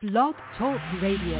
Blog Talk Radio.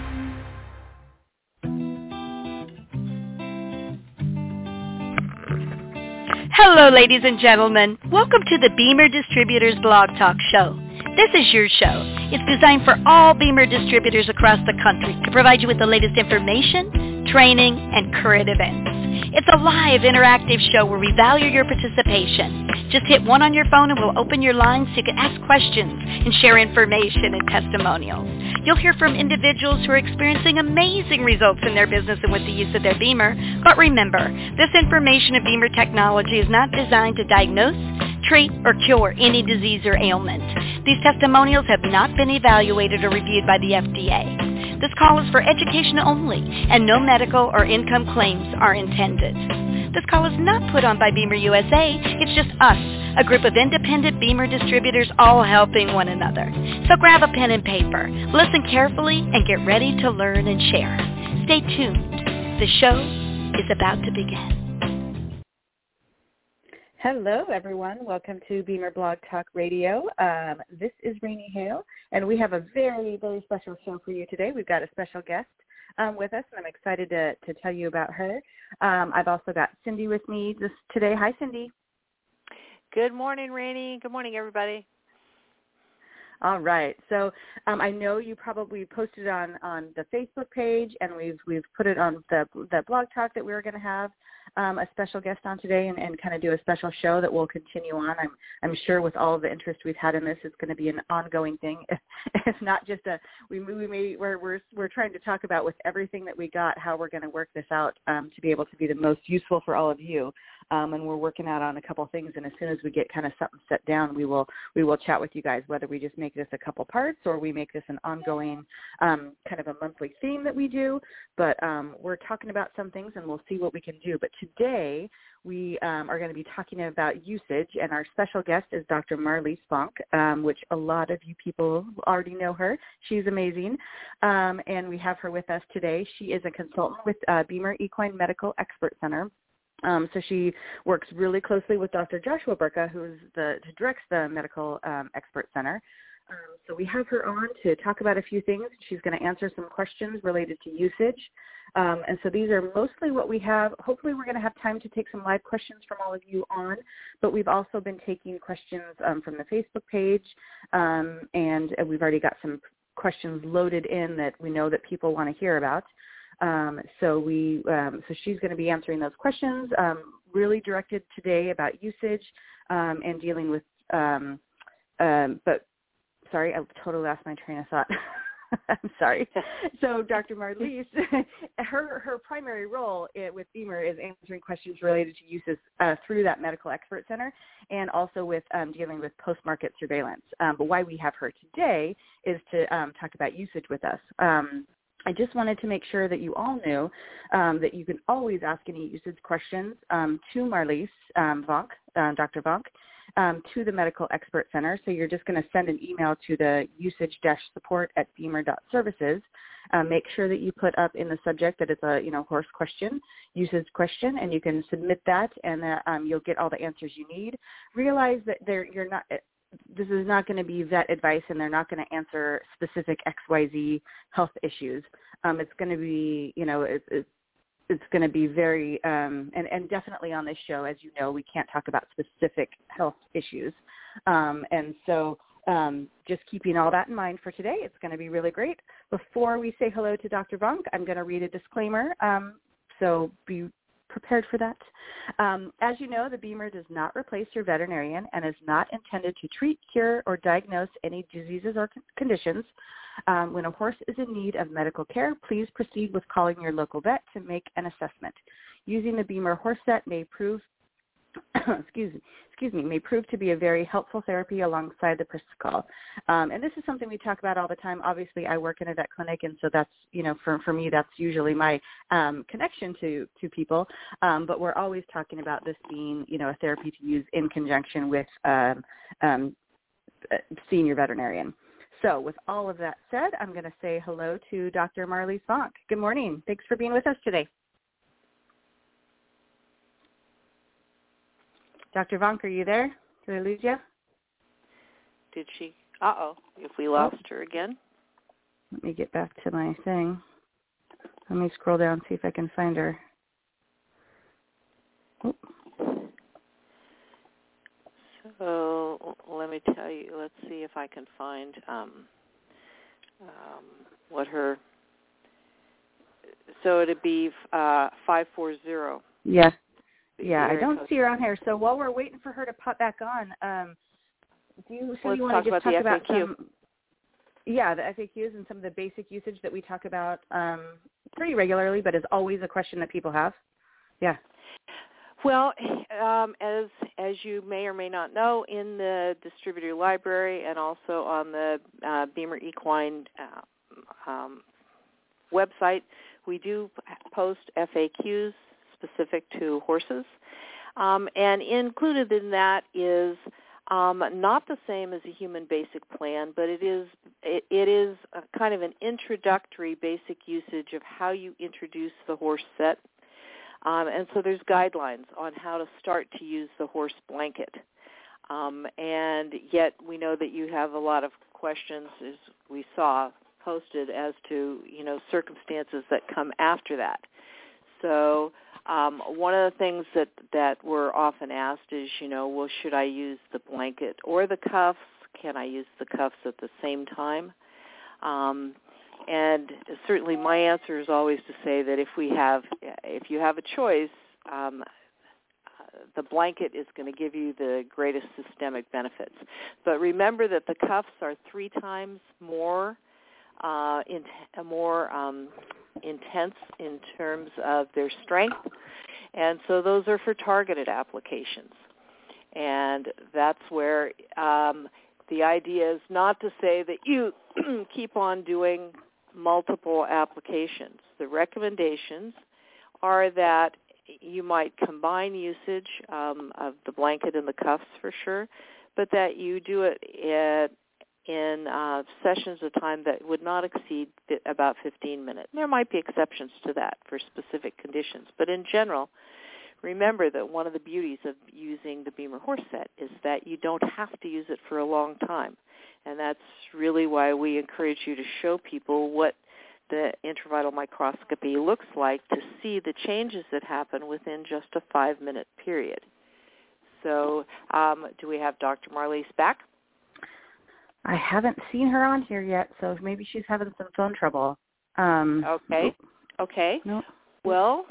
Hello, ladies and gentlemen. Welcome to the Beamer Distributors Blog Talk Show. This is your show. It's designed for all Beamer distributors across the country to provide you with the latest information, training, and current events. It's a live, interactive show where we value your participation. Just hit 1 on your phone and we'll open your lines so you can ask questions and share information and testimonials. You'll hear from individuals who are experiencing amazing results in their business and with the use of their Beamer. But remember, this information of Beamer technology is not designed to diagnose, treat, or cure any disease or ailment. These testimonials have not been evaluated or reviewed by the FDA. This call is for education only, and no medical or income claims are intended. This call is not put on by Beamer USA. It's just us, a group of independent Beamer distributors all helping one another. So grab a pen and paper, listen carefully, and get ready to learn and share. Stay tuned. The show is about to begin. Hello, everyone. Welcome to Beamer Blog Talk Radio. This is Rainey Hale, and we have a very, very special show for you today. We've got a special guest with us, and I'm excited to tell you about her. I've also got Cindy with me today. Hi, Cindy. Good morning, Rainey. Good morning, everybody. All right. So I know you probably posted on the Facebook page, and we've put it on the blog talk that we were going to have a special guest on today and kind of do a special show that will continue on. I'm sure with all of the interest we've had in this, it's going to be an ongoing thing. It's not just we're trying to talk about with everything that we got how we're going to work this out to be able to be the most useful for all of you. And we're working out on a couple things, and as soon as we get kind of something set down, we will chat with you guys, whether we just make this a couple parts or we make this an ongoing kind of a monthly theme that we do. But we're talking about some things, and we'll see what we can do. But today we are going to be talking about usage, and our special guest is Dr. Marlise Vonk, which a lot of you people already know her. She's amazing, and we have her with us today. She is a consultant with Beamer Equine Medical Expert Center. So she works really closely with Dr. Joshua Burka, who directs the Medical Expert Center. So we have her on to talk about a few things. She's going to answer some questions related to usage. And so these are mostly what we have. Hopefully we're going to have time to take some live questions from all of you on, but we've also been taking questions from the Facebook page, and we've already got some questions loaded in that we know that people want to hear about. So she's going to be answering those questions, really directed today about usage and dealing with, but sorry, I totally lost my train of thought. I'm sorry. So Dr. Marlise, her primary role with Beamer is answering questions related to uses through that Medical Expert Center and also with dealing with post-market surveillance. But why we have her today is to talk about usage with us. I just wanted to make sure that you all knew that you can always ask any usage questions to Marlise Vonk, Dr. Vonk, to the Medical Expert Center. So you're just going to send an email to the usage-support@beamer.services. Make sure that you put up in the subject that it's a horse question, usage question, and you can submit that, and you'll get all the answers you need. Realize that this is not going to be vet advice, and they're not going to answer specific XYZ health issues. It's going to be, it's going to be very, and definitely on this show, as you know, we can't talk about specific health issues. And so just keeping all that in mind for today, it's going to be really great. Before we say hello to Dr. Vonk, I'm going to read a disclaimer. So be prepared for that. As you know, the Beamer does not replace your veterinarian and is not intended to treat, cure, or diagnose any diseases or conditions. When a horse is in need of medical care, please proceed with calling your local vet to make an assessment. Using the Beamer horse set may prove may prove to be a very helpful therapy alongside the protocol. And this is something we talk about all the time. Obviously, I work in a vet clinic, and so that's, for me, that's usually my connection to people. But we're always talking about this being, a therapy to use in conjunction with seeing your veterinarian. So with all of that said, I'm going to say hello to Dr. Marlise Vonk. Good morning. Thanks for being with us today. Dr. Vonk, are you there? Did I lose you? Did she? If we lost her again. Let me get back to my thing. Let me scroll down, see if I can find her. Oh. So let me tell you, let's see if I can find what her, so it'd be 540. Yeah. Yeah, I don't see her on here. So while we're waiting for her to pop back on, you want to just talk about some, the FAQs and some of the basic usage that we talk about pretty regularly, but is always a question that people have? Yeah. Well, as you may or may not know, in the distributor library and also on the Beamer Equine website, we do post FAQs specific to horses, and included in that is not the same as a human basic plan, but it is a kind of an introductory basic usage of how you introduce the horse set. And so there's guidelines on how to start to use the horse blanket. And yet we know that you have a lot of questions, as we saw posted, as to, circumstances that come after that. So one of the things that we're often asked is, well, should I use the blanket or the cuffs? Can I use the cuffs at the same time? And certainly my answer is always to say that if you have a choice, the blanket is going to give you the greatest systemic benefits. But remember that the cuffs are 3 times more intense in terms of their strength, and so those are for targeted applications. And that's where the idea is not to say that you keep on doing multiple applications. The recommendations are that you might combine usage of the blanket and the cuffs for sure, but that you do it in sessions of time that would not exceed about 15 minutes. There might be exceptions to that for specific conditions, but in general, remember that one of the beauties of using the Beamer horse set is that you don't have to use it for a long time. And that's really why we encourage you to show people what the intravital microscopy looks like to see the changes that happen within just a 5-minute period. So do we have Dr. Marlies back? I haven't seen her on here yet, so maybe she's having some phone trouble. Okay. Nope. Well,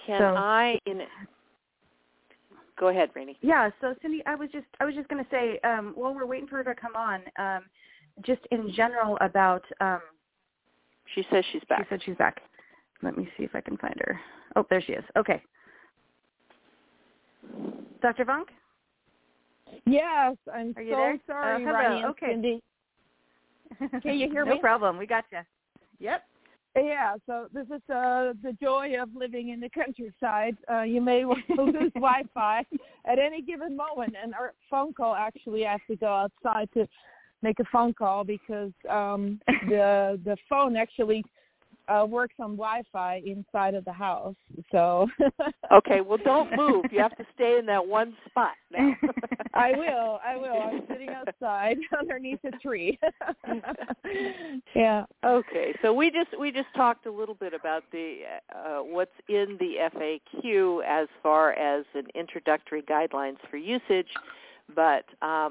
Go ahead, Rainey. Yeah, so Cindy, I was just going to say, while we're waiting for her to come on, just in general about... she says she's back. She said she's back. Let me see if I can find her. Oh, there she is. Okay. Dr. Vunk? Yes, I'm Are you so there? sorry, hello. Ronnie and Okay. Cindy. Can you hear me? No problem. We got you. Yep. Yeah, so this is the joy of living in the countryside. You may lose Wi-Fi at any given moment, and our phone call actually has to go outside to make a phone call because the phone actually works on Wi-Fi inside of the house. So okay, well, don't move. You have to stay in that one spot now. I will. I'm sitting outside underneath a tree. Yeah. Okay, so we just talked a little bit about the what's in the FAQ as far as an introductory guidelines for usage, but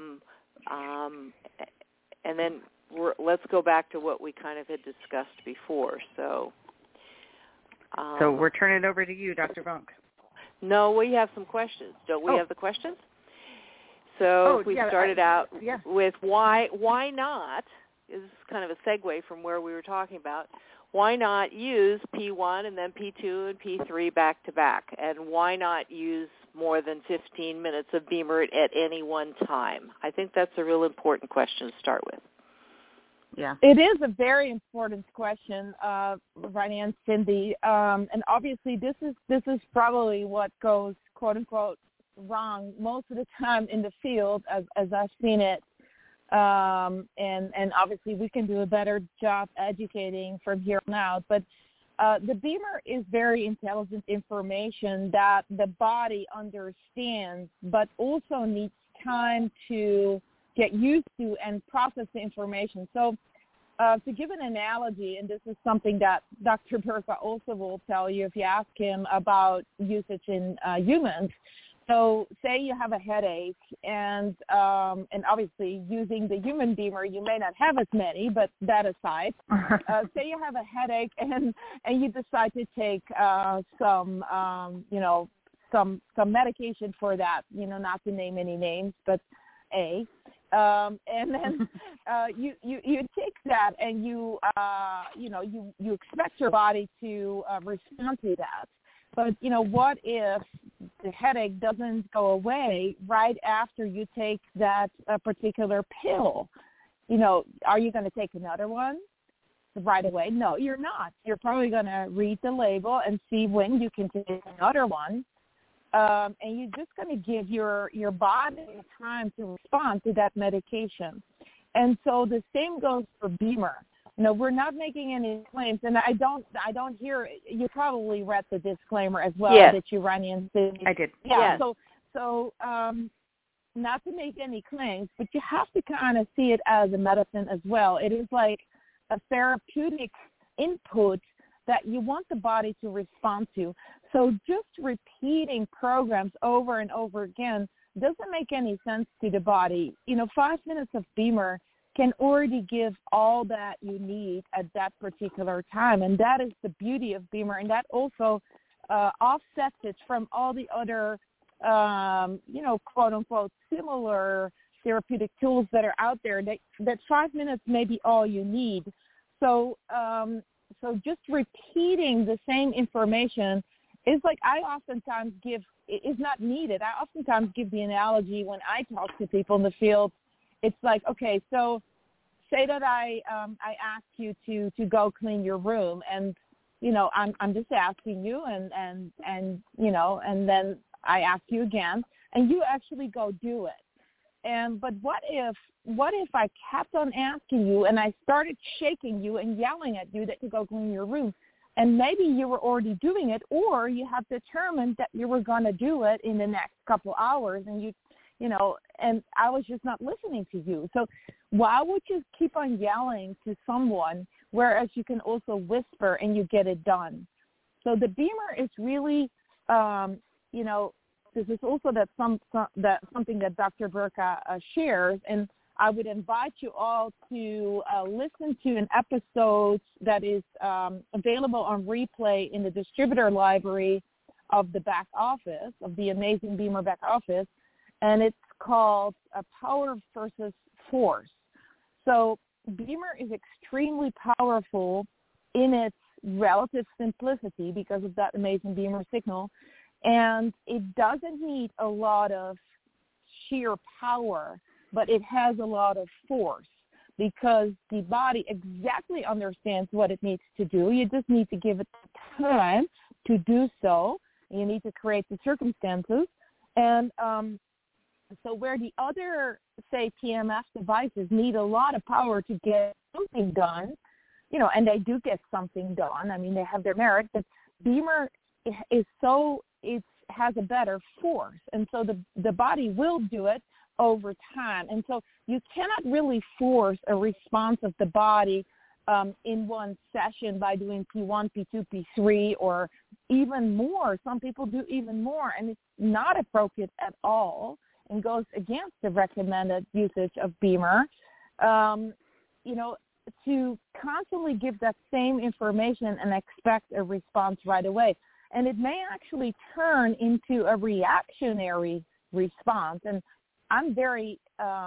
and then let's go back to what we kind of had discussed before. So we're turning it over to you, Dr. Vunk. No, we have some questions. Don't we have the questions? So we started out with why not, is kind of a segue from where we were talking about, why not use P1 and then P2 and P3 back to back? And why not use more than 15 minutes of Beamer at any one time? I think that's a real important question to start with. Yeah. It is a very important question, Ronnie and Cindy. And obviously this is probably what goes, quote unquote, wrong most of the time in the field as I've seen it. And obviously we can do a better job educating from here on out. But the Beamer is very intelligent information that the body understands, but also needs time to get used to and process the information. So to give an analogy, and this is something that Dr. Burka also will tell you if you ask him about usage in humans. So say you have a headache, and obviously using the human BEMER, you may not have as many, but that aside, say you have a headache and you decide to take some medication for that, not to name any names, but and then you take that and you expect your body to respond to that. But, what if the headache doesn't go away right after you take that particular pill? Are you going to take another one right away? No, you're not. You're probably going to read the label and see when you can take another one. And you're just going to give your body time to respond to that medication. And so the same goes for BEMER. We're not making any claims, and I don't hear. You probably read the disclaimer as well that you run into. I did. Yeah. Yes. So not to make any claims, but you have to kind of see it as a medicine as well. It is like a therapeutic input that you want the body to respond to. So just repeating programs over and over again doesn't make any sense to the body. 5 minutes of BEMER can already give all that you need at that particular time. And that is the beauty of BEMER. And that also offsets it from all the other, quote unquote, similar therapeutic tools that are out there that 5 minutes may be all you need. So just repeating the same information is like I oftentimes give, is not needed. I oftentimes give the analogy when I talk to people in the field. It's like, okay, so say that I ask you to go clean your room, and I'm just asking you, and then I ask you again, and you actually go do it. But what if I kept on asking you, and I started shaking you and yelling at you that you go clean your room, and maybe you were already doing it, or you have determined that you were going to do it in the next couple hours, and and I was just not listening to you. So why would you keep on yelling to someone, whereas you can also whisper and you get it done? So the BEMER is really, this is also something that Dr. Burka shares, and I would invite you all to listen to an episode that is available on replay in the distributor library of the back office, of the Amazing BEMER back office, and it's called Power versus Force. So BEMER is extremely powerful in its relative simplicity because of that amazing BEMER signal, and it doesn't need a lot of sheer power, but it has a lot of force because the body exactly understands what it needs to do. You just need to give it time to do so. You need to create the circumstances. And so where the other, say, TMS devices need a lot of power to get something done, and they do get something done. I mean, they have their merit, but BEMER has a better force. And so the body will do it over time. And so you cannot really force a response of the body in one session by doing P1, P2, P3, or even more. Some people do even more, and it's not appropriate at all and goes against the recommended usage of BEMER. To constantly give that same information and expect a response right away. And it may actually turn into a reactionary response. And I'm very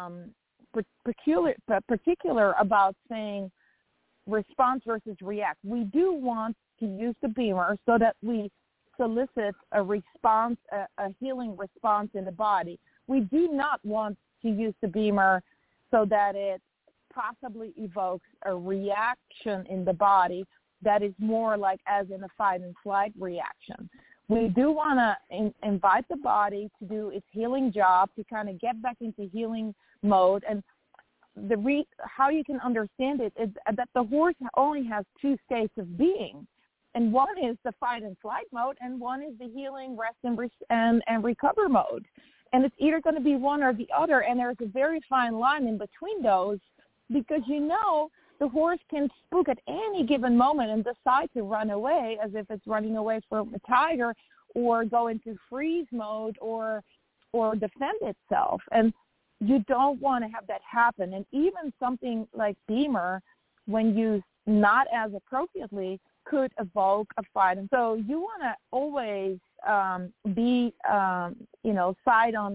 particular about saying response versus react. We do want to use the BEMER so that we solicit a response, a healing response in the body. We do not want to use the BEMER so that it possibly evokes a reaction in the body that is more like as in a fight and flight reaction. We do want to invite the body to do its healing job, to kind of get back into healing mode. And how you can understand it is that the horse only has two states of being. And one is the fight and flight mode, and one is the healing, rest, and recover mode. And it's either going to be one or the other, and there's a very fine line in between those, because the horse can spook at any given moment and decide to run away as if it's running away from a tiger, or go into freeze mode or defend itself. And you don't want to have that happen. And even something like BEMER, when used not as appropriately, could evoke a fight. And so you want to always be, side on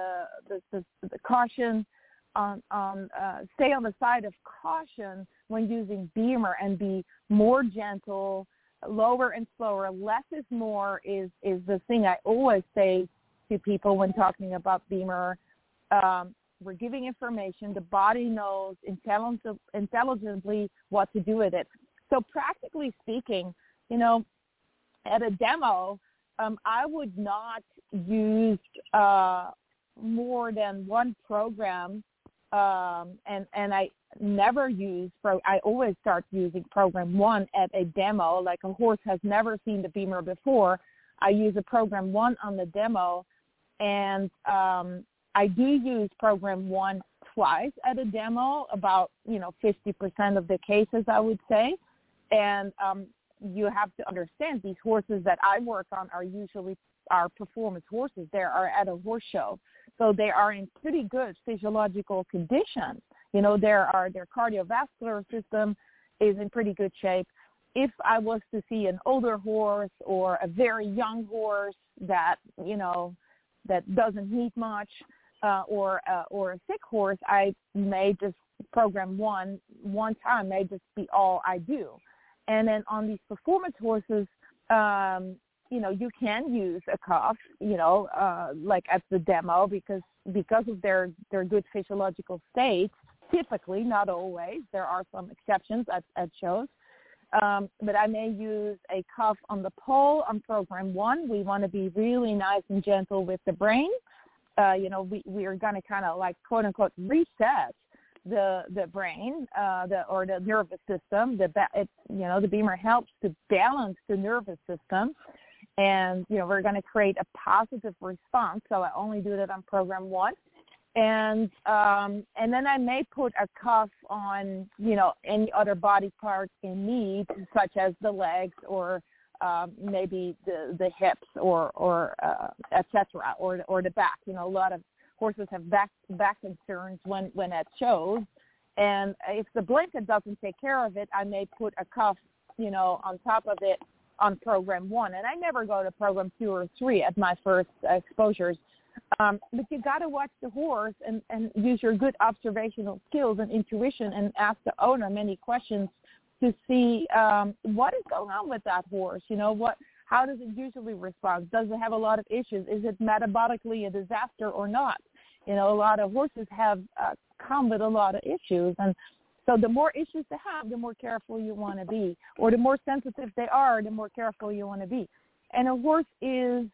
the caution, stay on the side of caution when using BEMER, and be more gentle, lower and slower. Less is more is the thing I always say to people when talking about BEMER. We're giving information. The body knows intelligently what to do with it. So practically speaking, at a demo, I would not use more than one program, and I never use I always start using program 1 at a demo. Like a horse has never seen the BEMER before, I use a program 1 on the demo, and I do use program 1 twice at a demo, about 50% of the cases, I would say. And you have to understand, these horses that I work on are usually our performance horses. They are at a horse show, so they are in pretty good physiological condition. Their cardiovascular system is in pretty good shape. If I was to see an older horse or a very young horse that that doesn't need much, or a sick horse, I may just program one time, may just be all I do. And then on these performance horses, you can use a cuff, like at the demo, because of their good physiological state. Typically, not always. There are some exceptions at shows. But I may use a cuff on the pole on program 1. We want to be really nice and gentle with the brain. We are going to kind of like, quote unquote, reset the brain, or the nervous system. The BEMER helps to balance the nervous system, and we're going to create a positive response. So I only do that on program 1, and then I may put a cuff on any other body part in need, such as the legs, or maybe the hips, or et cetera, or the back. A lot of horses have back concerns when at shows, and if the blanket doesn't take care of it, I may put a cuff, on top of it on program 1, and I never go to program 2 or 3 at my first exposures. But you got to watch the horse and use your good observational skills and intuition, and ask the owner many questions to see what is going on with that horse. How does it usually respond? Does it have a lot of issues? Is it metabolically a disaster or not? A lot of horses have come with a lot of issues, and so the more issues they have, the more careful you want to be, or the more sensitive they are, the more careful you want to be. And a horse is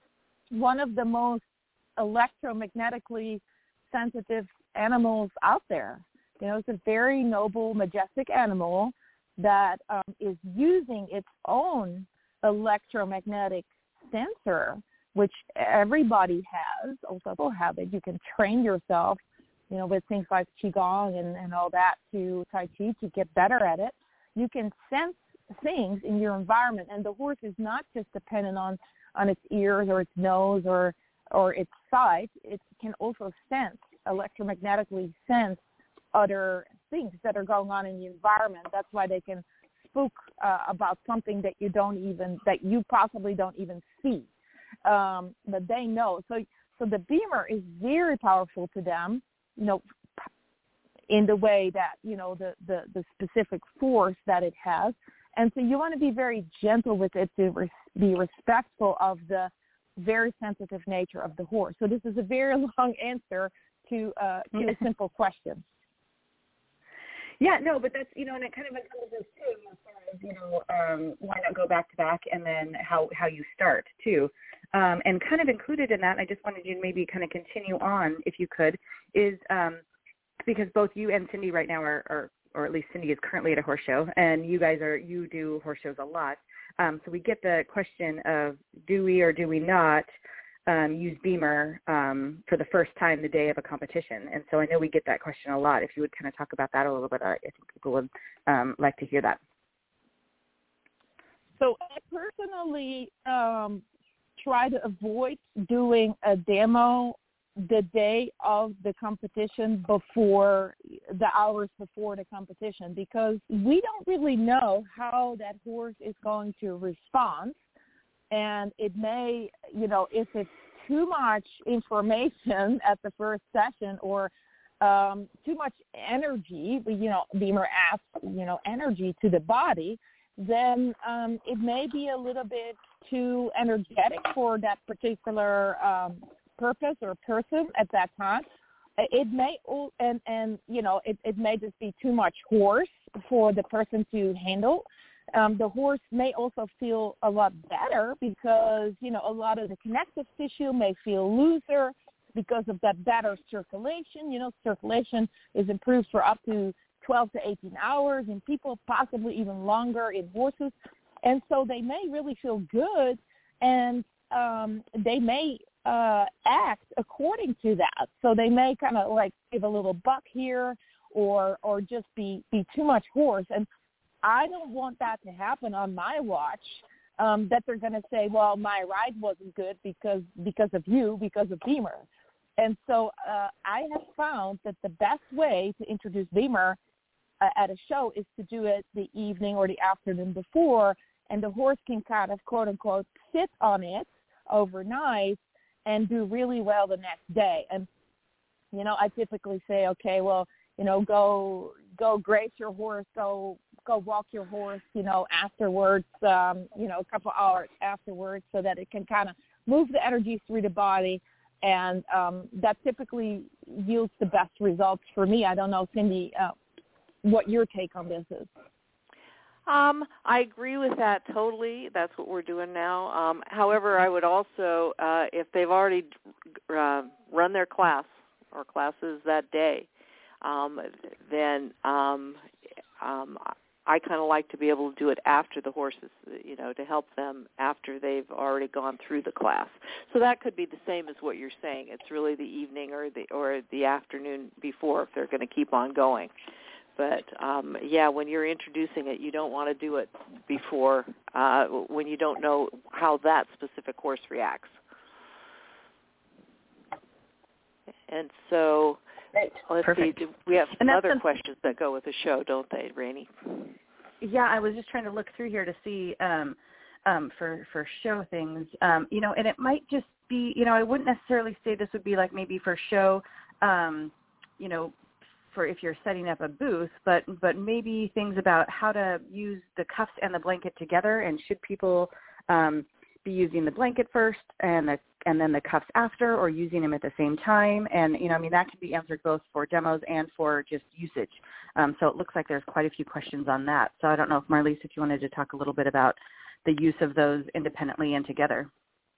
one of the most electromagnetically sensitive animals out there. It's a very noble, majestic animal that is using its own electromagnetic sensor, which everybody has. Also, people have it. You can train yourself, with things like Qigong and all that, to Tai Chi, to get better at it. You can sense things in your environment, and the horse is not just dependent on its ears or its nose or its sight. It can also electromagnetically sense other things that are going on in the environment. That's why they can spook about something that you possibly don't even see, but they know. So the BEMER is very powerful to them, in the way that the specific force that it has, and so you want to be very gentle with it, to be respectful of the very sensitive nature of the horse. So this is a very long answer to a simple question. Yeah, no, but that's, and it kind of encompasses too, as far as, why not go back to back, and then how you start too. And kind of included in that, I just wanted you to maybe kind of continue on, if you could, is because both you and Cindy right now are or at least Cindy is currently at a horse show, and you do horse shows a lot. So we get the question of, do we or do we not use BEMER for the first time the day of a competition. And so I know we get that question a lot. If you would kind of talk about that a little bit, I think people would like to hear that. So I personally try to avoid doing a demo the day of the competition, before the hours before the competition, because we don't really know how that horse is going to respond. And it may, if it's too much information at the first session or too much energy, BEMER adds, energy to the body, then it may be a little bit too energetic for that particular purpose or person at that time. It may, it may just be too much horse for the person to handle. The horse may also feel a lot better because, a lot of the connective tissue may feel looser because of that better circulation. Circulation is improved for up to 12 to 18 hours in people, possibly even longer in horses. And so they may really feel good, and they may act according to that. So they may kind of like give a little buck here or just be too much horse. And I don't want that to happen on my watch, that they're going to say, well, my ride wasn't good because of you, because of BEMER. And so I have found that the best way to introduce BEMER at a show is to do it the evening or the afternoon before, and the horse can kind of, quote unquote, sit on it overnight and do really well the next day. And, I typically say, okay, well, go graze your horse, go walk your horse, afterwards, a couple hours afterwards, so that it can kind of move the energy through the body. And that typically yields the best results for me. I don't know, Cindy, what your take on this is. I agree with that totally. That's what we're doing now. However, I would also, if they've already run their class or classes that day, then I kind of like to be able to do it after the horses, to help them after they've already gone through the class. So that could be the same as what you're saying. It's really the evening or the afternoon before if they're going to keep on going. But, when you're introducing it, you don't want to do it before when you don't know how that specific horse reacts. And so let's Perfect. see. We have some other questions that go with the show, don't they, Rainey? Yeah, I was just trying to look through here to see for show things, and it might just be, I wouldn't necessarily say this would be like maybe for show, for if you're setting up a booth, but maybe things about how to use the cuffs and the blanket together, and should people be using the blanket first and then the cuffs after, or using them at the same time? And that can be answered both for demos and for just usage. So it looks like there's quite a few questions on that. So I don't know if Marlise, if you wanted to talk a little bit about the use of those independently and together.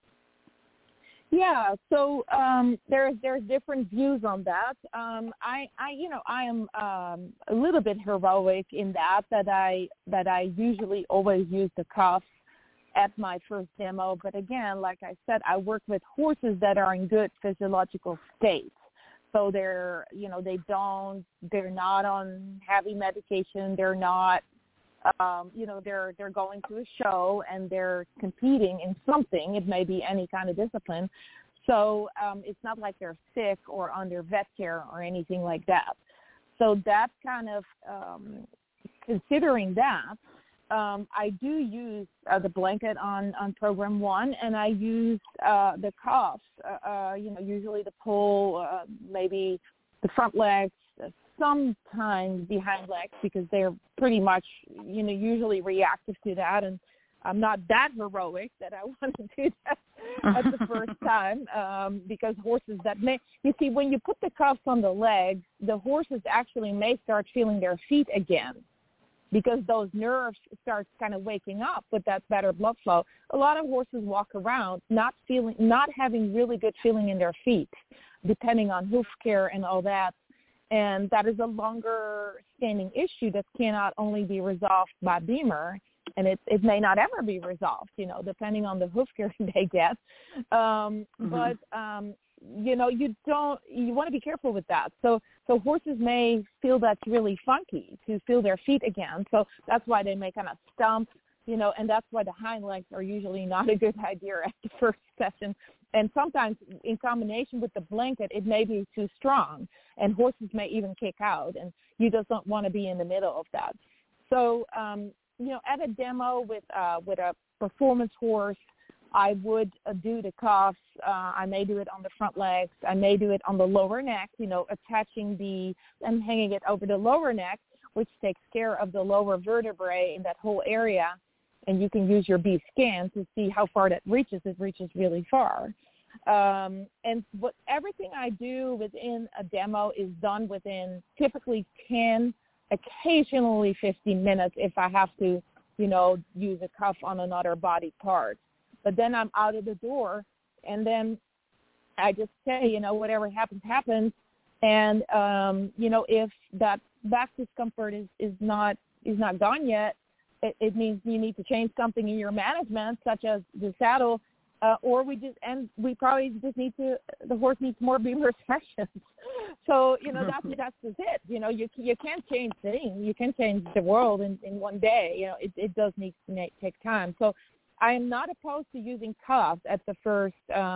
Yeah, so there's different views on that. I am a little bit heroic in that I usually always use the cuffs at my first demo. But again, like I said, I work with horses that are in good physiological state. So they're not on heavy medication. They're not, they're going to a show and they're competing in something. It may be any kind of discipline. So it's not like they're sick or under vet care or anything like that. So that kind of, considering that, I do use the blanket on program 1, and I use the cuffs, usually to pull maybe the front legs, sometimes behind legs, because they're pretty much, usually reactive to that. And I'm not that heroic that I want to do that at the first time, because horses that may, when you put the cuffs on the legs, the horses actually may start feeling their feet again, because those nerves start kind of waking up with that better blood flow. A lot of horses walk around not having really good feeling in their feet, depending on hoof care and all that. And that is a longer standing issue that cannot only be resolved by BEMER. and it may not ever be resolved, depending on the hoof care they get. But you want to be careful with that. So horses may feel that's really funky to feel their feet again. So that's why they may kind of stump, and that's why the hind legs are usually not a good idea at the first session. And sometimes in combination with the blanket, it may be too strong, and horses may even kick out, and you just don't want to be in the middle of that. So, at a demo with a performance horse, I would do the cuffs. I may do it on the front legs. I may do it on the lower neck, attaching and hanging it over the lower neck, which takes care of the lower vertebrae in that whole area. And you can use your B-scan to see how far that reaches. It reaches really far. And everything I do within a demo is done within typically 10, occasionally 15 minutes if I have to, use a cuff on another body part. But then I'm out of the door, and then I just say, whatever happens, happens. And, if that back discomfort is not gone yet, it means you need to change something in your management, such as the saddle, or we probably just the horse needs more BEMER sessions. So, that's just it. You can't change things. You can change the world in one day. It does need to take time. So I am not opposed to using cuffs at the first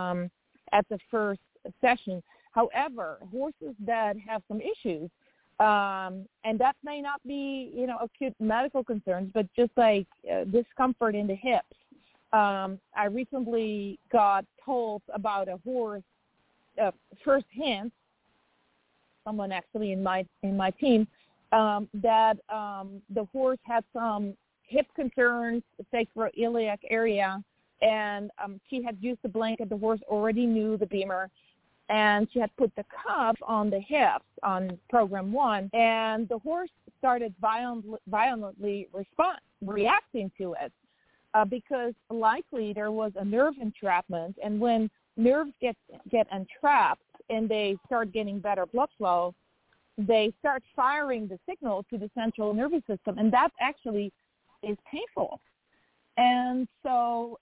session. However, horses that have some issues, and that may not be, acute medical concerns, but just like discomfort in the hips. I recently got told about a horse firsthand, someone actually in my team, that the horse had some hip concerns, sacroiliac area, and she had used the blanket. The horse already knew the BEMER, and she had put the cuff on the hips on program 1, and the horse started violently reacting to it because likely there was a nerve entrapment, and when nerves get entrapped and they start getting better blood flow, they start firing the signal to the central nervous system, and that actually is painful. And so,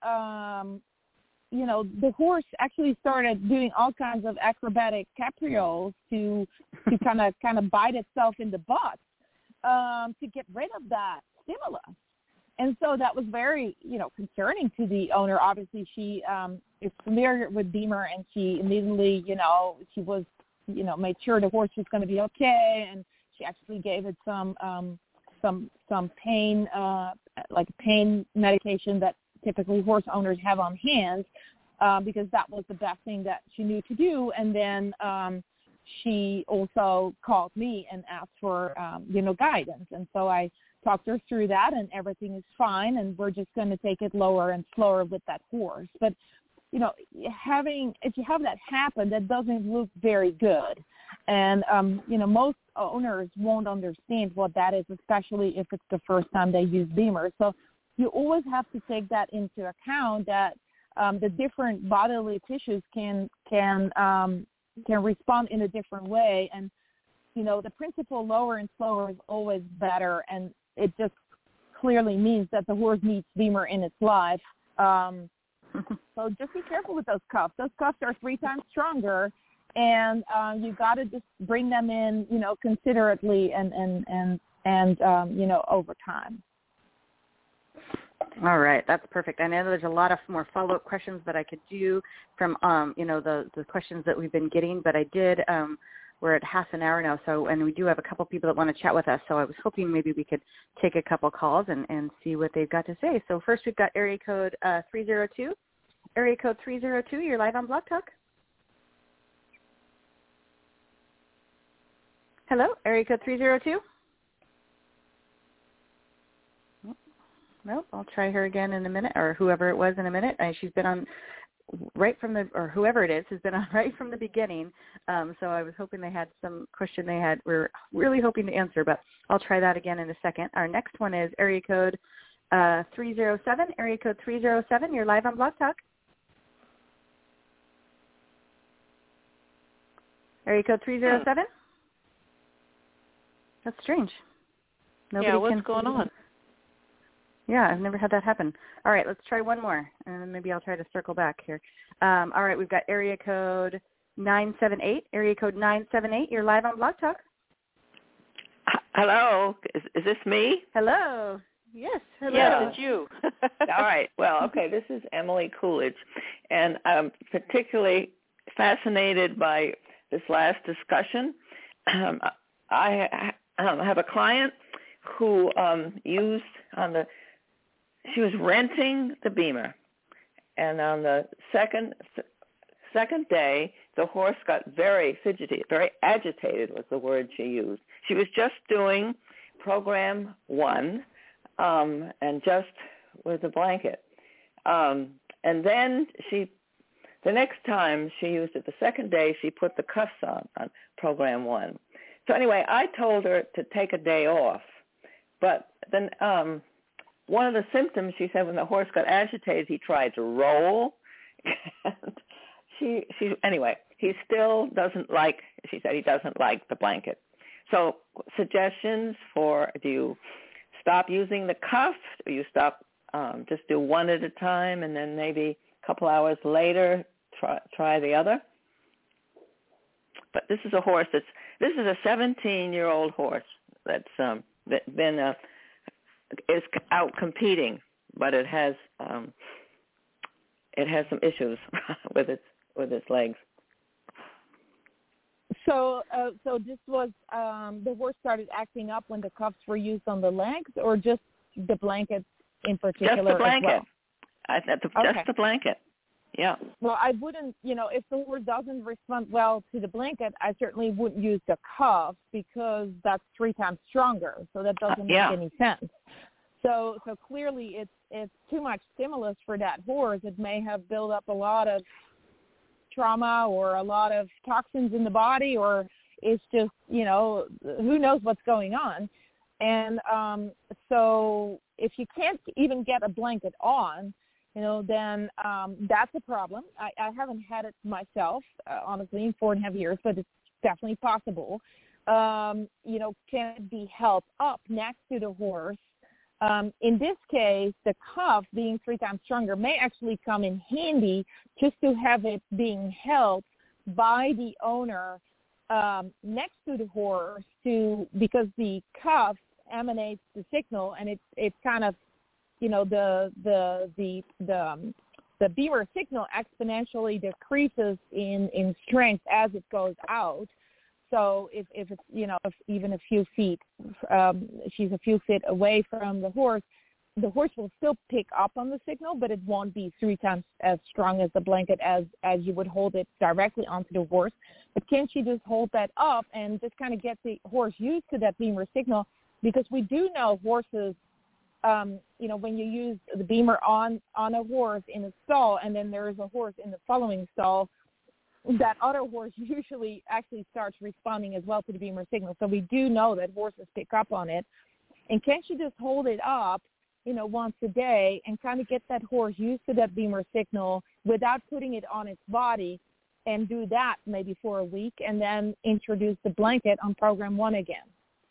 the horse actually started doing all kinds of acrobatic caprioles to kind of bite itself in the butt to get rid of that stimulus. And so that was very, concerning to the owner. Obviously, she is familiar with BEMER, and she immediately, she was, made sure the horse was going to be okay, and she actually gave it some pain, like pain medication that typically horse owners have on hand, because that was the best thing that she knew to do. And then she also called me and asked for, guidance. And so I talked her through that, and everything is fine, and we're just going to take it lower and slower with that horse. But, if you have that happen, that doesn't look very good. And, most owners won't understand what that is, especially if it's the first time they use BEMER. So you always have to take that into account, that the different bodily tissues can respond in a different way. And, the principle lower and slower is always better, and it just clearly means that the horse needs BEMER in its life. So just be careful with those cuffs. Those cuffs are 3 times stronger, and you got to just bring them in, considerately and over time. All right, that's perfect. I know there's a lot of more follow-up questions that I could do from, the questions that we've been getting, but I did, we're at half an hour now, and we do have a couple people that want to chat with us, so I was hoping maybe we could take a couple calls and see what they've got to say. So first we've got area code 302. Area code 302, you're live on Blog Talk. Hello, area code 302. Nope, I'll try her again in a minute, or whoever it was in a minute. She's been on or whoever it is has been on right from the beginning. So I was hoping they had some question we're really hoping to answer, but I'll try that again in a second. Our next one is area code 307. Area code 307, you're live on Blog Talk. Area code 307. That's strange. What's going on? Yeah, I've never had that happen. All right, let's try one more, and maybe I'll try to circle back here. All right, we've got area code 978. Area code 978. You're live on Blog Talk. Hello, is this me? Hello. Yes, hello. Yes, it's you. All right. Well, okay, this is Emily Coolidge, and I'm particularly fascinated by this last discussion. I have a client who used she was renting the Beamer, and on the second day, the horse got very fidgety, very agitated was the word she used. She was just doing program 1, and just with the blanket. And then the next time she used it, the second day, she put the cuffs on program 1. So anyway, I told her to take a day off. But then one of the symptoms, she said, when the horse got agitated, he tried to roll. And anyway, he still doesn't like, she said he doesn't like the blanket. So suggestions for, do you stop using the cuff, or you stop, just do one at a time, and then maybe a couple hours later try the other? But this is a horse this is a 17-year-old horse that's been is out competing, but it has some issues with its legs. So this was the horse started acting up when the cuffs were used on the legs, or just the blanket in particular? Just the blanket. As well? Just the blanket. Yeah. Well, I wouldn't, if the horse doesn't respond well to the blanket, I certainly wouldn't use the cuff, because that's 3 times stronger. So that doesn't make any sense. So clearly it's too much stimulus for that horse. It may have built up a lot of trauma or a lot of toxins in the body, or it's just, who knows what's going on. And so if you can't even get a blanket on, then that's a problem. I haven't had it myself, honestly, in 4.5 years, but it's definitely possible. Can it be held up next to the horse? In this case, the cuff, being 3 times stronger, may actually come in handy just to have it being held by the owner next to the horse, because the cuff emanates the signal, and it's kind of, the Beamer signal exponentially decreases in strength as it goes out. So if it's, if even a few feet, she's a few feet away from the horse will still pick up on the signal, but it won't be 3 times as strong as the blanket as you would hold it directly onto the horse. But can she just hold that up and just kind of get the horse used to that Beamer signal? Because we do know horses, when you use the Beamer on a horse in a stall, and then there is a horse in the following stall, that other horse usually actually starts responding as well to the Beamer signal. So we do know that horses pick up on it. And can't you just hold it up, once a day, and kind of get that horse used to that Beamer signal without putting it on its body, and do that maybe for a week, and then introduce the blanket on program 1 again?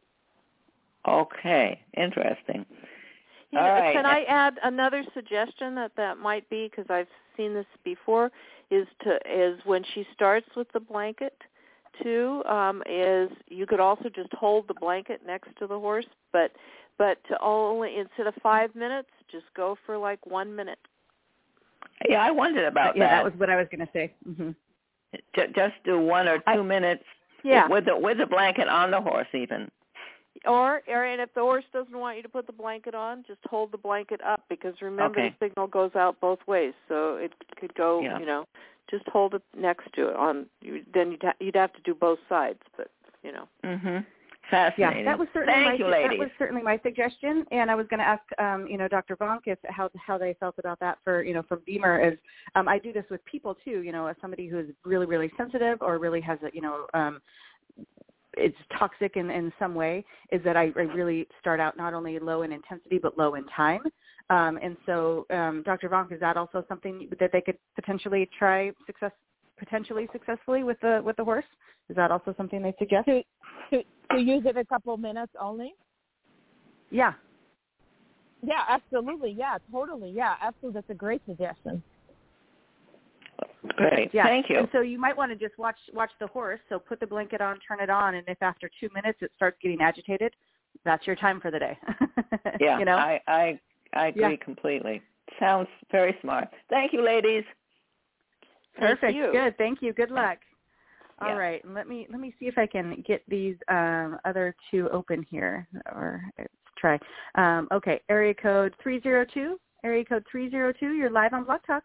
Okay, interesting. All right. Can I add another suggestion that might be, because I've seen this before, is when she starts with the blanket too, is you could also just hold the blanket next to the horse, but to only, instead of 5 minutes, just go for like 1 minute. Yeah, I wondered about that. Yeah, that was what I was going to say. Mm-hmm. Just do 1 or 2 minutes. Yeah. With the blanket on the horse even. And if the horse doesn't want you to put the blanket on, just hold the blanket up, because remember the signal goes out both ways, so it could go. Just hold it next to it. Then you'd have to do both sides, but Mhm. Fascinating. Yeah, that was certainly Thank you, ladies. That was certainly my suggestion, and I was going to ask, Dr. Vonk, how they felt about that for Beamer. Is I do this with people too. As somebody who is really, really sensitive, or really has a it's toxic in some way, is that I really start out not only low in intensity but low in time. And so, Dr. Vonk, is that also something that they could potentially try successfully with the horse? Is that also something they suggest? To use it a couple minutes only? Yeah. Yeah, absolutely. Yeah, totally. Yeah, absolutely. That's a great suggestion. Great. Yeah. Thank you. And so you might want to just watch the horse. So put the blanket on, turn it on, and if after 2 minutes it starts getting agitated, that's your time for the day. Yeah, you know? I agree completely. Sounds very smart. Thank you, ladies. Perfect. Thank you. Good. Thank you. Good luck. Yeah. All right. Let me see if I can get these other two open here, or let's try. Okay. Area code 302. Area code 302. You're live on Blog Talk.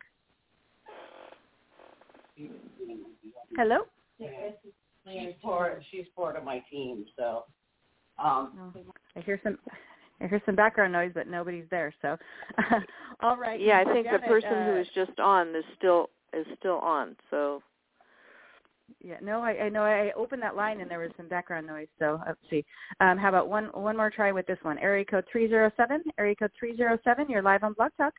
Hello. She's part of my team, so. I hear some background noise, but nobody's there. So, all right. Yeah, I think the Janet, person who is just on is still on. So. Yeah, no, I know. I opened that line and there was some background noise. So let's see. How about one more try with this one? Area code 307. Area code 307. You're live on Blog Talk.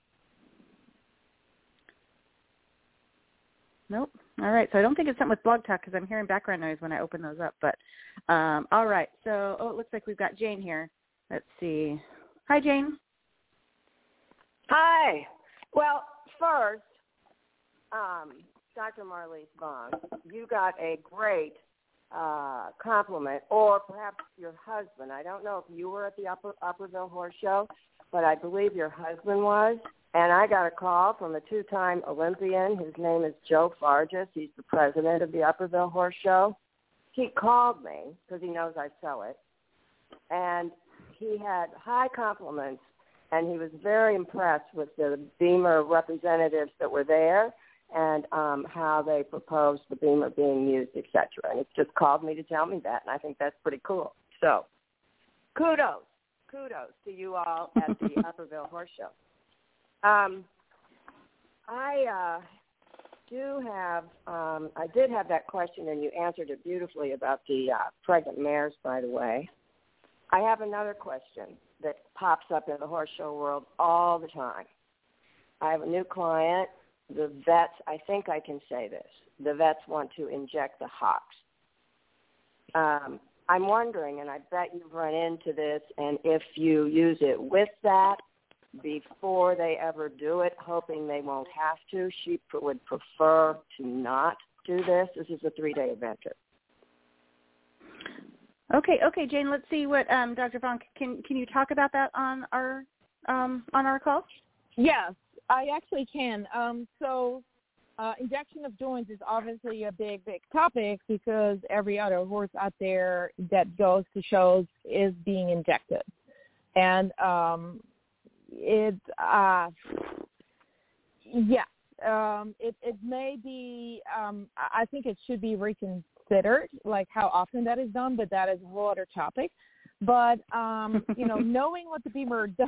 Nope. All right. So I don't think it's something with Blog Talk because I'm hearing background noise when I open those up. But all right. So it looks like we've got Jane here. Let's see. Hi, Jane. Hi. Well, first, Dr. Marlise Vaughn, you got a great compliment, or perhaps your husband. I don't know if you were at the Upperville Horse Show, but I believe your husband was. And I got a call from a two-time Olympian. His name is Joe Fargas. He's the president of the Upperville Horse Show. He called me because he knows I sell it. And he had high compliments, and he was very impressed with the Beamer representatives that were there and how they proposed the Beamer being used, et cetera. And it's just called me to tell me that, and I think that's pretty cool. So kudos to you all at the Upperville Horse Show. I did have that question, and you answered it beautifully about the pregnant mares, by the way. I have another question that pops up in the horse show world all the time. I have a new client. The vets, I think I can say this, the vets want to inject the hocks. I'm wondering, and I bet you've run into this, and if you use it with that, before they ever do it, hoping they won't have to. She would prefer to not do this. This is a 3-day adventure. Okay, Jane. Let's see what Dr. Vaughn can you talk about that on our call? Yes, I actually can. Injection of joints is obviously a big topic because every other horse out there that goes to shows is being injected, and it may be, I think it should be reconsidered, like how often that is done, but that is a whole other topic. But, knowing what the Beamer does,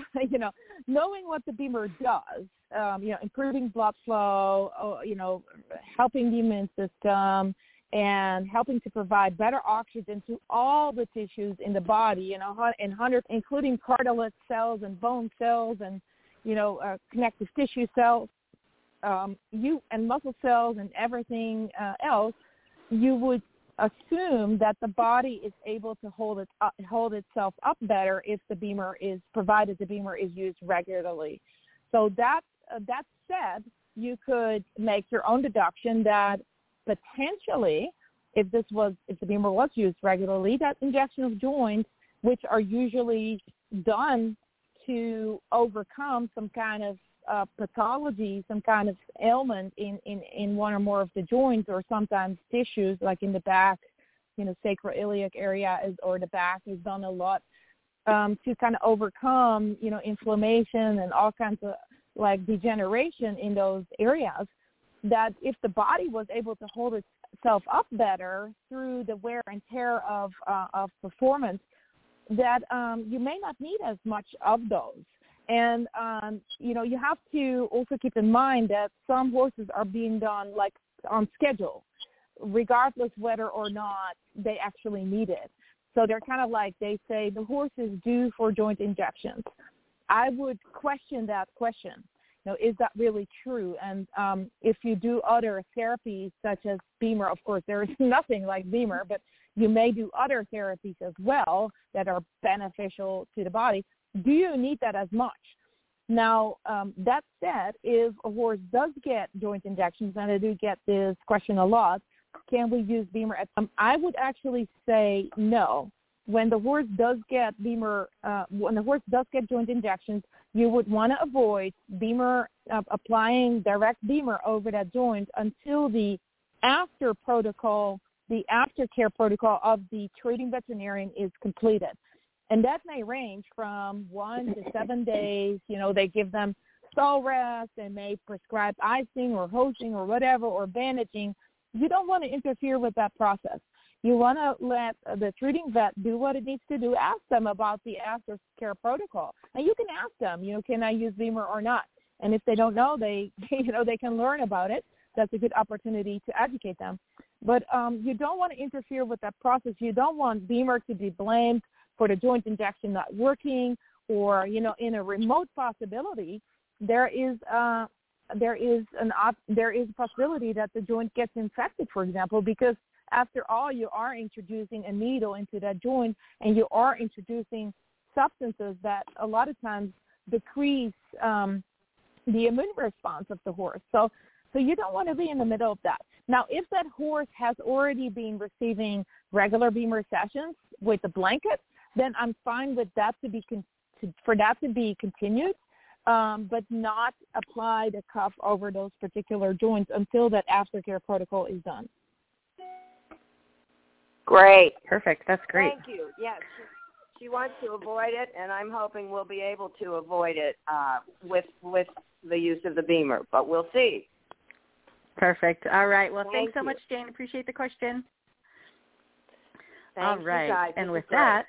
improving blood flow, helping the immune system and helping to provide better oxygen to all the tissues in the body, including cartilage cells and bone cells and, connective tissue cells, and muscle cells and everything else, you would assume that the body is able to hold itself up better if the Beamer is used regularly. So that said, you could make your own deduction that potentially, if the Beamer was used regularly, that injection of joints, which are usually done to overcome some kind of pathology, some kind of ailment in one or more of the joints, or sometimes tissues like in the back, sacroiliac area or the back is done a lot to kind of overcome, inflammation and all kinds of like degeneration in those areas. That if the body was able to hold itself up better through the wear and tear of performance, that you may not need as much of those. And, you have to also keep in mind that some horses are being done like on schedule, regardless whether or not they actually need it. So they're kind of like, they say the horse is due for joint injections. I would question that question. Is that really true? And if you do other therapies such as Beamer, of course, there is nothing like Beamer, but you may do other therapies as well that are beneficial to the body. do you need that as much? Now, that said, if a horse does get joint injections, and I do get this question a lot, can we use BEMER? I would actually say no. When the horse does get BEMER, when the horse does get joint injections, you would want to avoid BEMER, applying direct BEMER over that joint until the aftercare protocol of the treating veterinarian is completed. And that may range from 1 to 7 days. You know, they give them stall rest, they may prescribe icing or hosing or whatever, or bandaging. You don't want to interfere with that process. You want to let the treating vet do what it needs to do. Ask them about the aftercare protocol. And you can ask them, you know, can I use BEMER or not? And if they don't know, they can learn about it. That's a good opportunity to educate them. But you don't want to interfere with that process. You don't want BEMER to be blamed for the joint injection not working, or, you know, in a remote possibility, there is a possibility that the joint gets infected, for example, because after all, you are introducing a needle into that joint, and you are introducing substances that a lot of times decrease the immune response of the horse. So you don't want to be in the middle of that. Now, if that horse has already been receiving regular BEMER sessions with the blanket, then I'm fine with that for that to be continued, but not apply the cuff over those particular joints until that aftercare protocol is done. Great. Perfect. That's great. Thank you. Yes, she wants to avoid it, and I'm hoping we'll be able to avoid it with the use of the BEMER, but we'll see. Perfect. All right. Well, Thank thanks so you. much, Jane. Appreciate the question. Thanks, all right. you guys. And this with is great. that,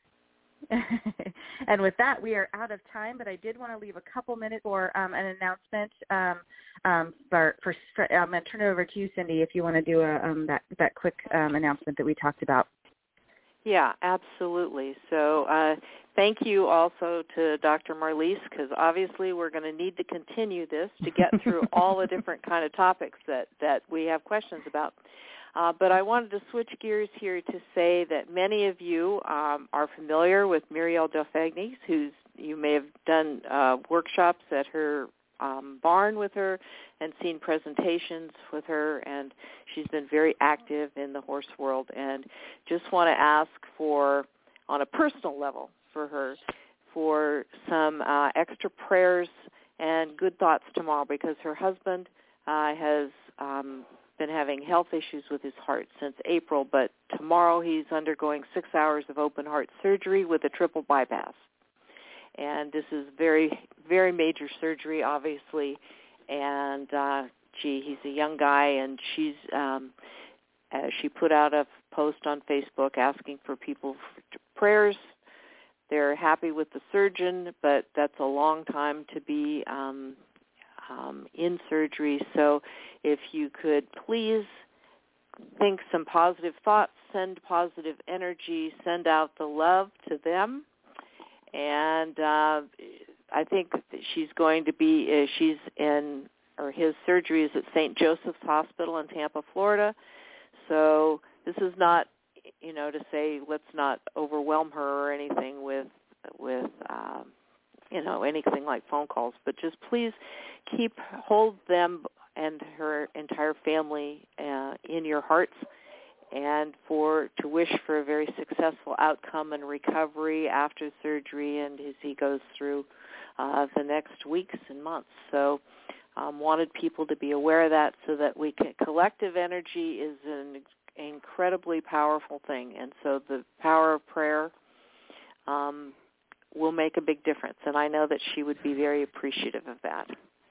and with that, we are out of time, but I did want to leave a couple minutes for an announcement. I'm going to turn it over to you, Cindy, if you want to do that quick announcement that we talked about. Yeah, absolutely. So thank you also to Dr. Marlise, because obviously we're going to need to continue this to get through all the different kind of topics that we have questions about. But I wanted to switch gears here to say that many of you are familiar with Muriel Delfagnes, you may have done workshops at her barn with her and seen presentations with her, and she's been very active in the horse world. And just want to ask for, on a personal level for her, for some extra prayers and good thoughts tomorrow, because her husband has been having health issues with his heart since April, but tomorrow he's undergoing 6 hours of open heart surgery with a triple bypass. And this is very, very major surgery, obviously. And, he's a young guy, and she put out a post on Facebook asking for people for prayers. They're happy with the surgeon, but that's a long time to be in surgery. So if you could please think some positive thoughts, send positive energy, send out the love to them. And I think that she's going to be, his surgery is at St. Joseph's Hospital in Tampa, Florida. So this is not, to say let's not overwhelm her or anything with anything like phone calls, but just please hold them and her entire family in your hearts, and to wish for a very successful outcome and recovery after surgery and as he goes through the next weeks and months. So wanted people to be aware of that, so that collective energy is an incredibly powerful thing, and so the power of prayer will make a big difference, and I know that she would be very appreciative of that.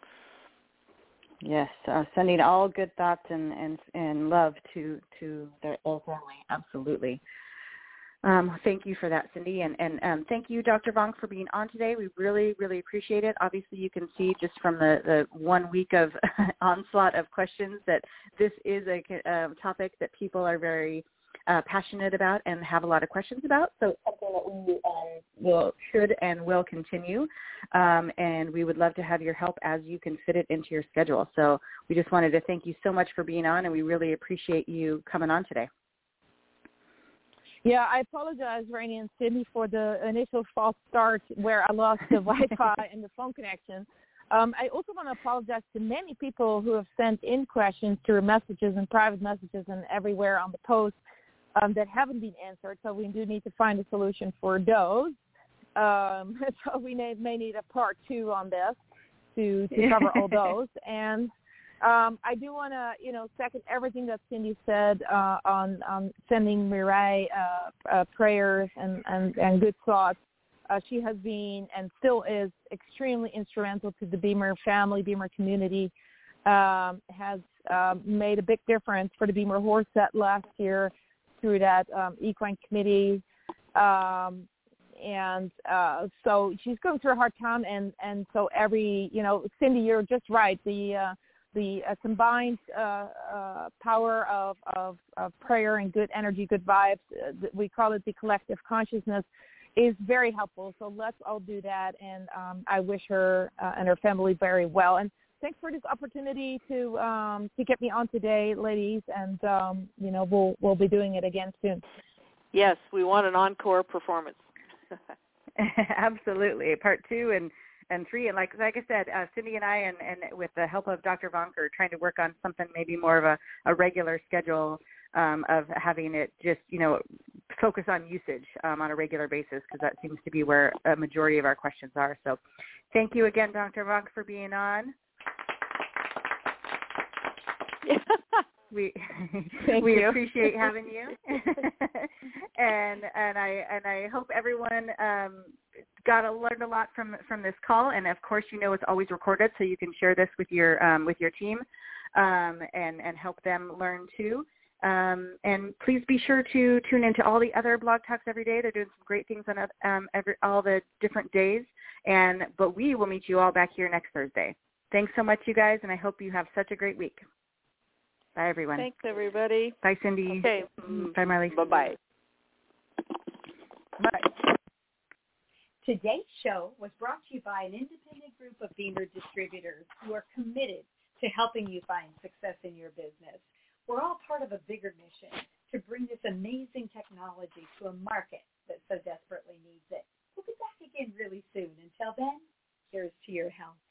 Yes, sending all good thoughts and love to their whole family. Absolutely. Thank you for that, Cindy, and thank you, Dr. Vong, for being on today. We really, really appreciate it. Obviously, you can see just from the 1 week of onslaught of questions that this is a topic that people are very passionate about and have a lot of questions about. So something that we should and will continue. And we would love to have your help as you can fit it into your schedule. So we just wanted to thank you so much for being on, and we really appreciate you coming on today. Yeah, I apologize, Rainey and Cindy, for the initial false start where I lost the Wi-Fi and the phone connection. I also want to apologize to many people who have sent in questions through messages and private messages and everywhere on the post that haven't been answered. So we do need to find a solution for those. So we may need a part 2 on this to cover all those. And I do want to, second everything that Cindy said on sending Mireille prayers and good thoughts. She has been and still is extremely instrumental to the Beamer family, Beamer community, has made a big difference for the Beamer horse set last year through that equine committee. And so she's going through a hard time. And so Cindy, you're just right. The combined power of prayer and good energy, good vibes, we call it the collective consciousness, is very helpful. So let's all do that. And I wish her and her family very well. And thanks for this opportunity to get me on today, ladies. And, we'll be doing it again soon. Yes, we want an encore performance. Absolutely. Part 2 and 3. And like I said, Cindy and I, and with the help of Dr. Vonk, are trying to work on something maybe more of a regular schedule of having it just, focus on usage on a regular basis, because that seems to be where a majority of our questions are. So thank you again, Dr. Vonk, for being on. We appreciate having you, and I hope everyone learned a lot from this call. And of course, it's always recorded, so you can share this with your team and help them learn too. And please be sure to tune into all the other blog talks every day. They're doing some great things on all the different days. But we will meet you all back here next Thursday. Thanks so much, you guys, and I hope you have such a great week. Bye, everyone. Thanks, everybody. Bye, Cindy. Okay. Bye, Marley. Bye-bye. Bye. Today's show was brought to you by an independent group of Beamer distributors who are committed to helping you find success in your business. We're all part of a bigger mission to bring this amazing technology to a market that so desperately needs it. We'll be back again really soon. Until then, here's to your health.